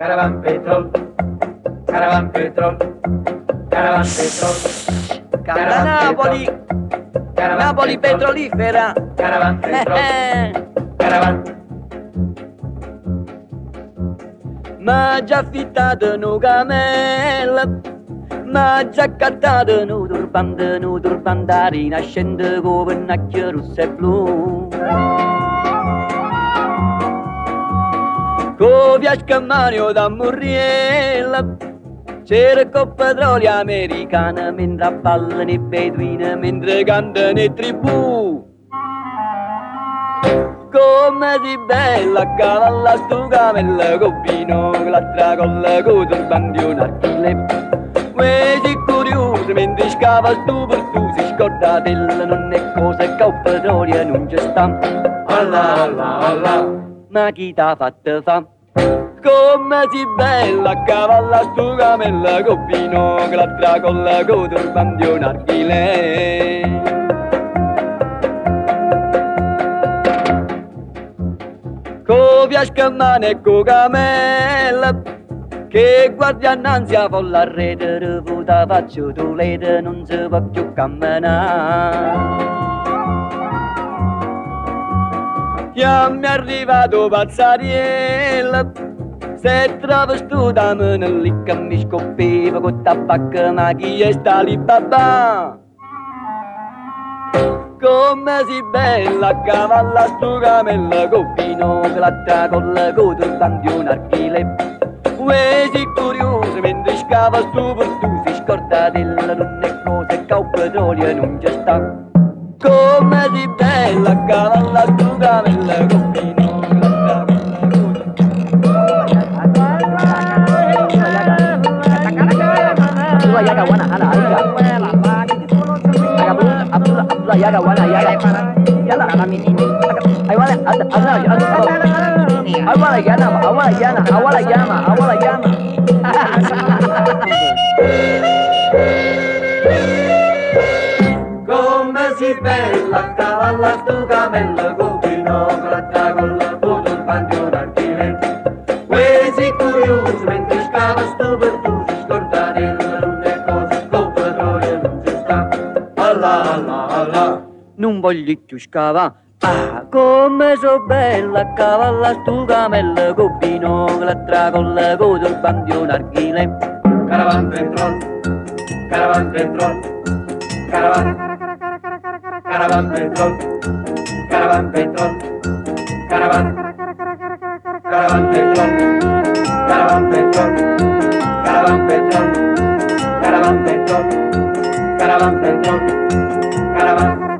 Caravan petrol, caravan petrol, caravan petrol. Da Napoli, Napoli petrolifera. Caravan petrol, caravan. Ma già affittato un camel, ma già accattato un turbante rinascente con pennacchio rosso e blu. Con viasca Mario da Murriella, c'era con petrolio americana, mentre ballano i beduini, mentre cantano i tribù. Come si bella a cavalla sto camella con vino, l'altra colla con turbante un archile. Vedi curioso mentre scava sto per tu, si scorda della non è cosa che il petrolio non ci sta. Allah, Allah, Allah. Ma chi t'ha fatto fa? Come si bella a cavalla sto camella con vino, l'altra colla con turbante un archile. Con viasca mano e con camella, che guardi annanzi a folla a rete, reputa faccio tu lete, non si può più camminare. Io mi è arrivato Pazzariella, se trovo sto damene lì che mi scoppiva con tabacco, ma chi è sta lì babà? Come si bella a cavalla sto camella con vino, che l'altra colla con turbante un archile. Uesi curioso mentre scava sto per tu, si scorda della non è cosa che il petrolio non ci sta. Come si bella a cavalla sto camella con vino, che l'altra colla con Abdullah yaga wana yaga yala awala yama Come si bella a cavalla sto camella con vino, l'altra colla con turbante un archile. Quesi curioso mentre scava sto per tu, si scorda della non è cosa che il petrolio non ci sta. Allah, Allah, Allah. non voglio più scava. Ah, come so bella a cavalla sto camella con vino, che l'altra colla con turbante un archile. Caravan petrol, caravan petrol, caravan. Caravan petrol, caravan petrol, caravan. Caravan petrol, caravan petrol, caravan petrol, caravan petrol, caravan petrol, caravan.